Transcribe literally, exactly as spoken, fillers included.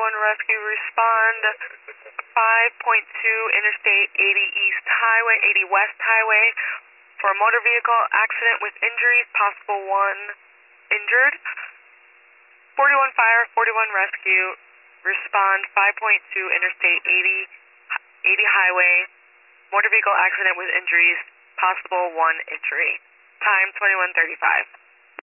forty-one Rescue, respond five point two Interstate eighty East Highway, eighty West Highway for a motor vehicle accident with injuries, possible one injured. forty-one Fire, forty-one Rescue, respond five point two Interstate eighty, eighty Highway, motor vehicle accident with injuries, possible one injury. Time twenty-one thirty-five.